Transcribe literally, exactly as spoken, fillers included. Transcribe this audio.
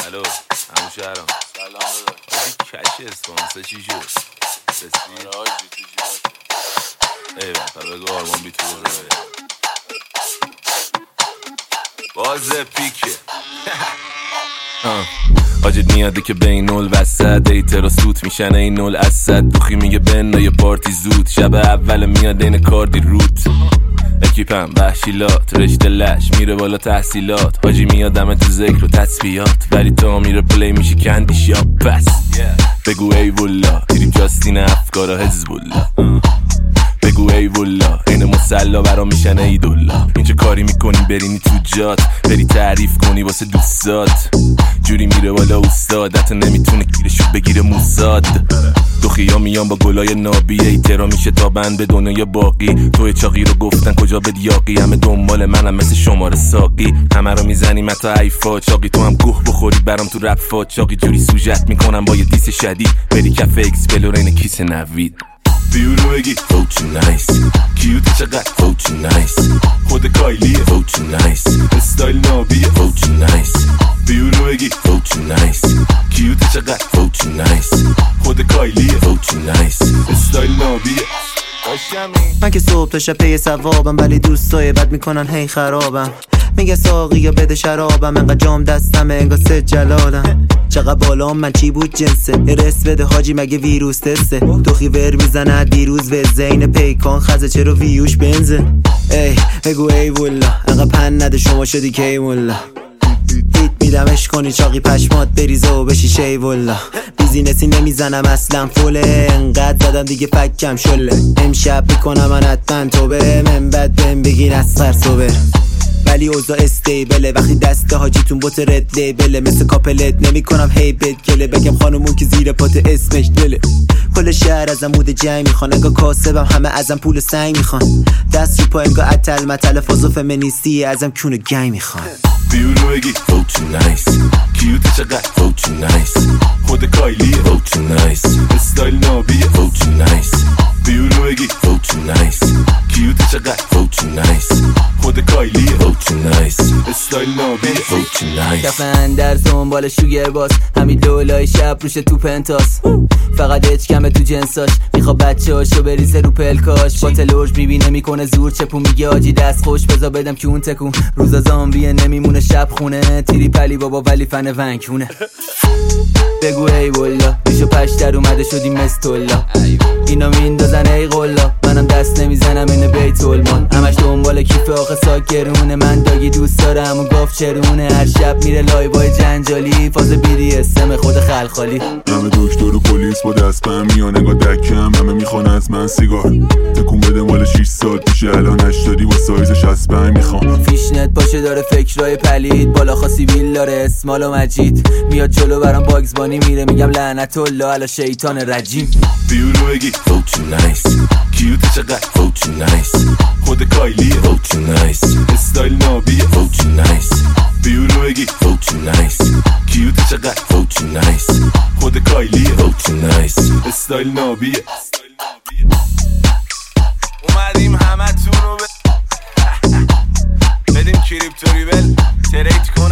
الو همون شهرم سلام داداش. کش اسپانسر چی شد؟ رسید؟ آره آجی تو جیبات. ایوان پر بگو آرمان بی تو بره بازه پیکه حاجت میاده که بین نول وسط ایتر و سوت میشن این نول اسد دوخی میگه بن یه پارتی زود شب اول میاد این کاردی روت اکیپم وحشیلات رشته لش میره بالا تحصیلات حاجی میادم تو ذکر و تسبیحات ولی تا میره پلی میشه کندیش یا پس بگو ای والله تیریم جاستین افکارا حزب الله بگو ای والله این مسلا برا میشن ای دولا اینجا کاری میکنی برینی تو جات بری تعریف کنی واسه دوستات جوری میره بالا استادت نمیتونه گیرشو بگیره موساد دوخیا میان با گلای نابی ایترا میشه تا بند به دنیای باقی توی چاقی رو گفتن کجا بد یاقی همه دنبال منم مثل شماره ساقی همه رو میزنیم حتی ایفا چاقی تو هم گوه بخوری برام تو رفا چاقی جوری سوجت میکنم با یه دیس شدید بری کف اکسپلورین کیس نوید بیورو بگی فوچی نایس کیوت چقدر فوچی نایس خود کایلیه فوچی نایس استایل نابیه فوچی نایس بیورو بگی فوچی نایس کیوت چقدر فوچی نایس خود کایلیه فوچی نایس استایل نابیه من که صبح تا شب پی ثوابم ولی دوستای بد میکنن هی خرابم میگه ساقی یا بده شرابم انقدر جام دستمه انگار سه جلالم چقدر بالام من چی بود جنسه رس بده حاجی مگه ویروس تسته دوخی ور میزنه دیروز و زین پیکان خزه چرا ویوش بنزه ای بگو ای والله انقدر پن نده شما شدی کی والله هیت میدمش کنی چاقی پشمات بریزه و بشی شی والله بیزینسی نمیزنم اصلا فوله انقدر زدم دیگه فکم شله امشب میکنم من حتما تو بره من بد بهم بگین از سر صبر ولی اوضاع استیبله وقتی دست حاجیتون بوت رد لیبله مثل کاپلت نمی کنم هی بد گله بگم خانمون که زیر پات اسمش دله کل شهر ازم مود جنگ میخوان انگاه کاسبم همه ازم پول سنگ میخوان دست رو پا انگاه اتل متل فاز و فمینیستی ازم کونه گنگ میخوان بیورو بگی فوچی نایس کیوت چقدر فوچی نایس خود کایلیه فوچی نایس استایل نابیه فوچی نایس بیورو بگی فوچی نایس کیوت چقدر فوچی نایس خود کایلیه فوچی نایس استایل نابیه فوچی نایس کف اندر دنبال شوگر باز همین دولای شب روشه تو پنتاس فقط اچ کمه تو جنساش میخوا بچه هاشو بریزه رو پلکاش با تلوش میبینه میکنه زور چپون میگه آجی دست خوش بزا بدم که اون تکون روزا زامبیه نمیمونه شب خونه تیری پلی بابا ولی فن ونکونه بگو ای والله بیشو پشتر اومده شدیم مستولا اینا میندازن ای قلا منم دست نمیزنم اینه بیت المال همش دنبال کیف آخه ساکرونه من داگی دوست دارم و گاف چرونه هر شب میره لایوای جنجالی فاز بیدی اسم خود خلخالی همه دکتر و پلیس با دست بهم میان نگاه دکم همه میخوان از من سیگار تکون بده مال شیش سال پیشه الان هشتادی با سایز شصت و پنج میخوام فیشنت باشه داره فکرای پلید بالا خاصی بیل داره اسمال و مجید میاد جلو برام باگزبانی میره میگم لعنت الله علی شیطان رجیم بیورو بگی فوچی نایس کیوت چقدر فوچی نایس خود کایلیه فوچی نایس استایل نابیه فوچی نایس بیورو بگی فوچی نایس کیوت چقدر فوچی نایس خود کایلیه فوچی نایس استایل نابیه اومدیم همه تون رو بدیم کریپتو ریبل تریت